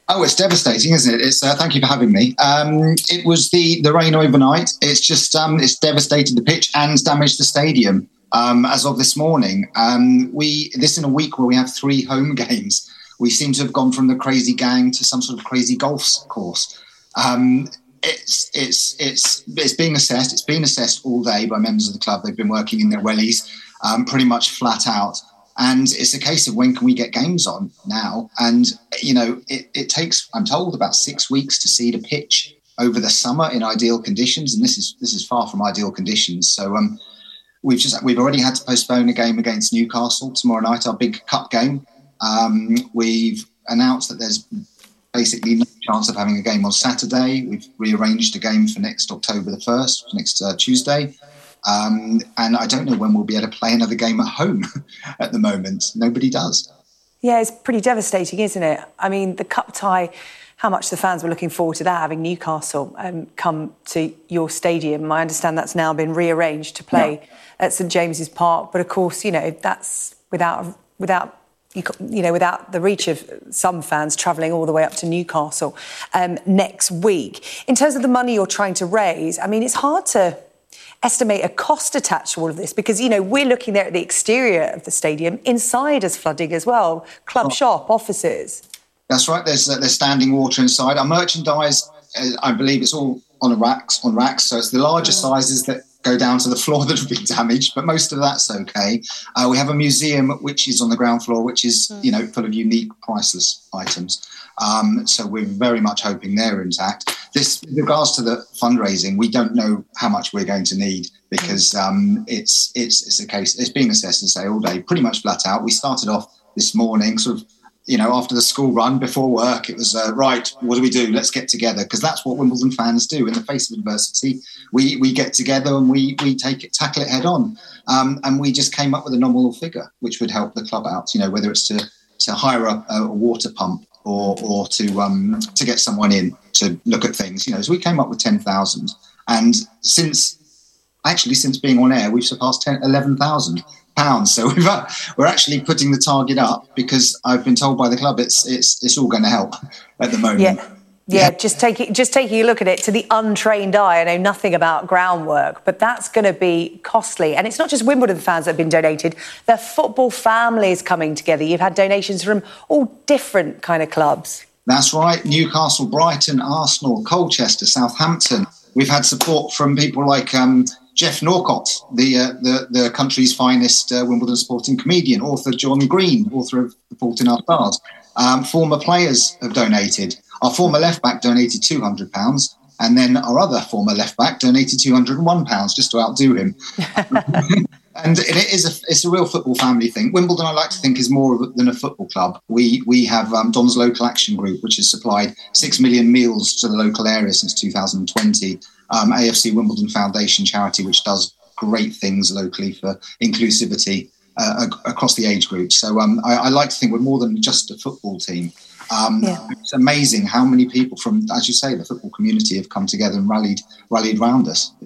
Oh, it's devastating, isn't it? It's thank you for having me. It was the rain overnight. It's just it's devastated the pitch and damaged the stadium as of this morning. This in a week where we have 3 home games. We seem to have gone from the crazy gang to some sort of crazy golf course. It's being assessed. It's been assessed all day by members of the club. They've been working in their wellies, pretty much flat out. And it's a case of when can we get games on now? And, it takes, I'm told, about 6 weeks to seed a pitch over the summer in ideal conditions. And this is far from ideal conditions. So we've already had to postpone a game against Newcastle tomorrow night, our big cup game. We've announced that there's basically no chance of having a game on Saturday. We've rearranged a game for next October the 1st, next Tuesday. And I don't know when we'll be able to play another game at home at the moment. Nobody does. Yeah, it's pretty devastating, isn't it? I mean, the cup tie, how much the fans were looking forward to that, having Newcastle come to your stadium. I understand that's now been rearranged to play at St James's Park. But of course, that's without the reach of some fans travelling all the way up to Newcastle next week. In terms of the money you're trying to raise, I mean, it's hard to estimate a cost attached to all of this because, we're looking there at the exterior of the stadium. Inside is flooding as well. Club shop, offices. That's right. There's standing water inside. Our merchandise, I believe it's all on racks. So it's the larger sizes that go down to the floor that have been damaged, but most of that's okay. We have a museum which is on the ground floor, which is, full of unique, priceless items. So we're very much hoping they're intact. With regards to the fundraising, we don't know how much we're going to need because it's a case. It's being assessed, as I say, all day, pretty much flat out. We started off this morning, sort of, after the school run before work. It was right. What do we do? Let's get together because that's what Wimbledon fans do in the face of adversity. We get together and we tackle it head on. And we just came up with a nominal figure which would help the club out. Whether it's to hire a water pump or to get someone in to look at things. So we came up with 10,000, and since being on air, we've surpassed 11,000 pounds. So we're actually putting the target up because I've been told by the club it's all going to help at the moment. Yeah, just taking a look at it to the untrained eye. I know nothing about groundwork, but that's going to be costly. And it's not just Wimbledon fans that have been donated. They're football families coming together. You've had donations from all different kind of clubs. That's right. Newcastle, Brighton, Arsenal, Colchester, Southampton. We've had support from people like Jeff Norcott, the country's finest Wimbledon sporting comedian, author John Green, author of The Fault in Our Stars. Former players have donated. Our former left-back donated £200, and then our other former left-back donated £201 just to outdo him. And it's a real football family thing. Wimbledon, I like to think, is more than a football club. We have Don's Local Action Group, which has supplied 6 million meals to the local area since 2020. AFC Wimbledon Foundation charity, which does great things locally for inclusivity across the age group. So I like to think we're more than just a football team. It's amazing how many people from, as you say, the football community have come together and rallied around us.